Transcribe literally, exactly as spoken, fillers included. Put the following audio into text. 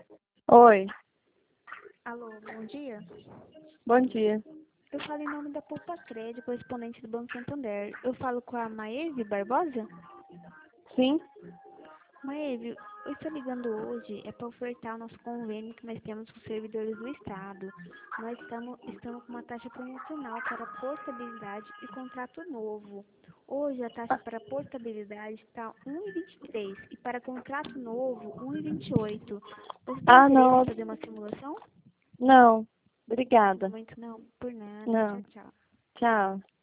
Oi, Alô, bom dia. bom dia. Eu falo em nome da Poupa Crédito, correspondente do Banco Santander. Eu falo com a Maeve Barbosa? Sim? Maeve, eu estou ligando hoje é para ofertar o nosso convênio que nós temos com os servidores do Estado. Nós estamos, estamos com uma taxa promocional para portabilidade e contrato novo. Hoje a taxa para portabilidade está um e vinte e três e para contrato novo um e vinte e oito. Você tem Ah, interesse em não, fazer uma simulação? não. No Obrigada. momento não, por nada. Tchau, Não. tchau. Tchau.